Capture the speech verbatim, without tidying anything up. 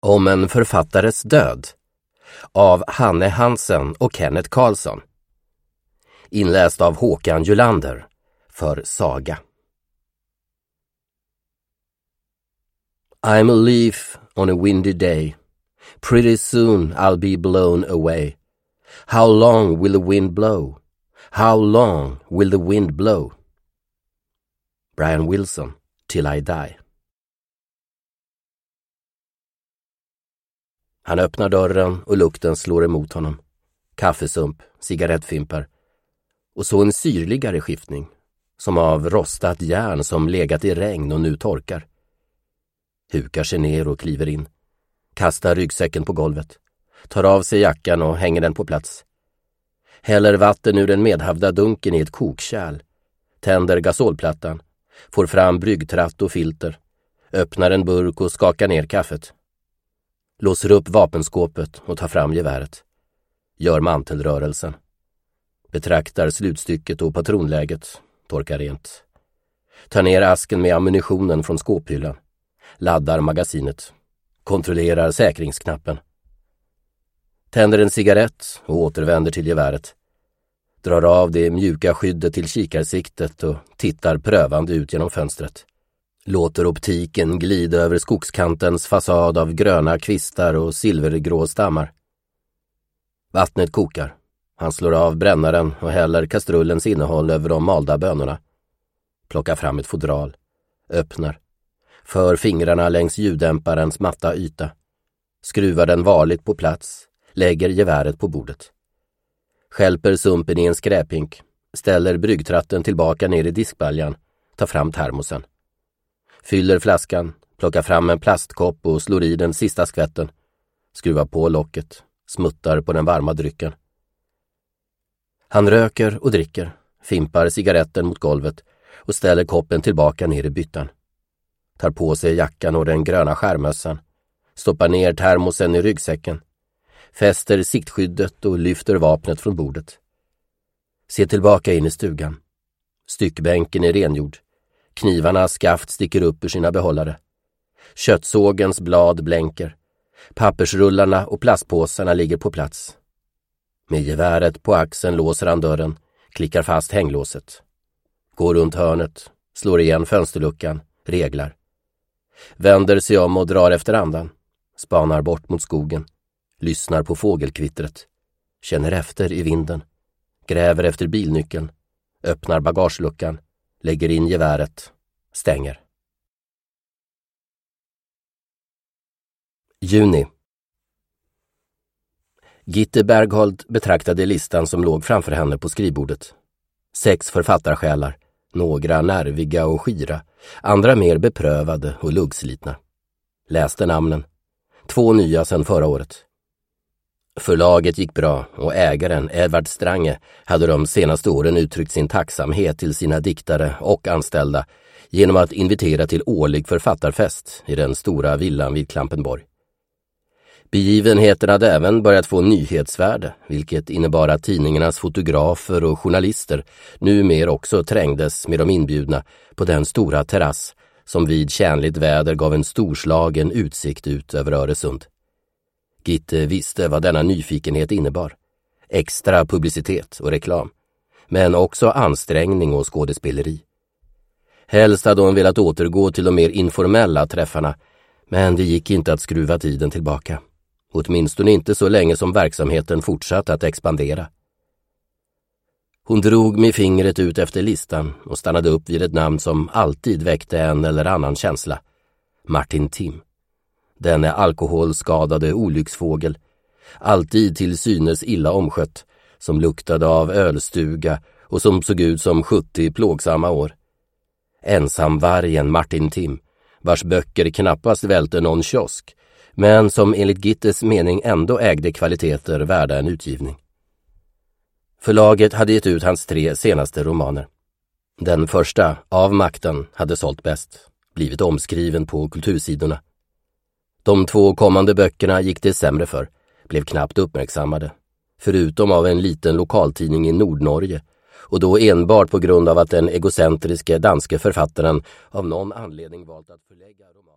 Om en författares död av Hanne Hansen och Kenneth Karlsson. Inläst av Håkan Julander för Saga. I'm a leaf on a windy day. Pretty soon I'll be blown away. How long will the wind blow? How long will the wind blow? Brian Wilson, Till I Die. Han öppnar dörren och lukten slår emot honom. Kaffesump, cigarettfimpar och så en syrligare skiftning, som av rostat järn som legat i regn och nu torkar. Hukar sig ner och kliver in, kastar ryggsäcken på golvet, tar av sig jackan och hänger den på plats. Häller vatten ur den medhavda dunken i ett kokkärl, tänder gasolplattan, får fram bryggtratt och filter, öppnar en burk och skakar ner kaffet. Låser upp vapenskåpet och tar fram geväret. Gör mantelrörelsen. Betraktar slutstycket och patronläget. Torkar rent. Tar ner asken med ammunitionen från skåphyllan. Laddar magasinet. Kontrollerar säkringsknappen. Tänder en cigarett och återvänder till geväret. Drar av det mjuka skyddet till kikarsiktet och tittar prövande ut genom fönstret. Låter optiken glida över skogskantens fasad av gröna kvistar och silvergrå stammar. Vattnet kokar. Han slår av brännaren och häller kastrullens innehåll över de malda bönorna. Plockar fram ett fodral. Öppnar. För fingrarna längs ljuddämparens matta yta. Skruvar den varligt på plats. Lägger geväret på bordet. Skälper sumpen i en skräpink. Ställer bryggtratten tillbaka ner i diskbaljan. Tar fram termosen. Fyller flaskan, plockar fram en plastkopp och slår i den sista skvätten. Skruvar på locket, smuttar på den varma drycken. Han röker och dricker, fimpar cigaretten mot golvet och ställer koppen tillbaka ner i byttan. Tar på sig jackan och den gröna skärmössan, stoppar ner termosen i ryggsäcken, fäster siktskyddet och lyfter vapnet från bordet. Ser tillbaka in i stugan. Styckbänken är rengjord. Knivarnas skaft sticker upp ur sina behållare. Köttsågens blad blänker. Pappersrullarna och plastpåsarna ligger på plats. Med geväret på axeln låser han dörren, klickar fast hänglåset. Går runt hörnet, slår igen fönsterluckan, reglar. Vänder sig om och drar efter andan. Spanar bort mot skogen. Lyssnar på fågelkvittret. Känner efter i vinden. Gräver efter bilnyckeln. Öppnar bagageluckan. Lägger in geväret. Stänger. Juni. Gitte Berghold betraktade listan som låg framför henne på skrivbordet. Sex författarsjälar, några nerviga och skira, andra mer beprövade och luggslitna. Läste namnen. Två nya sedan förra året. Förlaget gick bra och ägaren Edvard Strange hade de senaste åren uttryckt sin tacksamhet till sina diktare och anställda genom att invitera till årlig författarfest i den stora villan vid Klampenborg. Begivenheten hade även börjat få nyhetsvärde, vilket innebar att tidningarnas fotografer och journalister numera också trängdes med de inbjudna på den stora terrass som vid tjänligt väder gav en storslagen utsikt ut över Öresund. Gitte visste vad denna nyfikenhet innebar. Extra publicitet och reklam. Men också ansträngning och skådespeleri. Helst hade hon velat återgå till de mer informella träffarna, men det gick inte att skruva tiden tillbaka. Åtminstone inte så länge som verksamheten fortsatte att expandera. Hon drog med fingret ut efter listan och stannade upp vid ett namn som alltid väckte en eller annan känsla. Martin Tim. Denne alkoholskadade olycksfågel, alltid till synes illa omskött, som luktade av ölstuga och som såg ut som sjuttio plågsamma år. Ensamvargen Martin Tim, vars böcker knappast välte någon kiosk, men som enligt Gittes mening ändå ägde kvaliteter värda en utgivning. Förlaget hade gett ut hans tre senaste romaner. Den första, Av makten, hade sålt bäst, blivit omskriven på kultursidorna. De två kommande böckerna gick det sämre för, blev knappt uppmärksammade, förutom av en liten lokaltidning i Nordnorge, och då enbart på grund av att den egocentriske danske författaren av någon anledning valt att förlägga romanen.